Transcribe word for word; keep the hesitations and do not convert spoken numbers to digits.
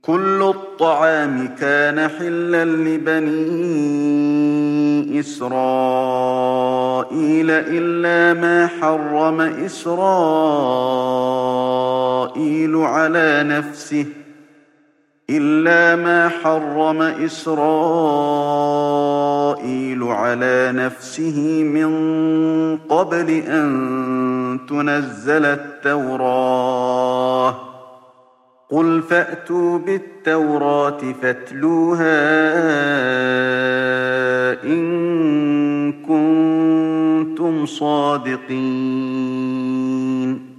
كل الطعام كان حلا لبني إسرائيل إلا ما حرم إسرائيل على نفسه إلا ما حرم إسرائيل على نفسه من قبل أن تنزل التوراة قل فأتوا بالتوراة فاتلوها إن كنتم صادقين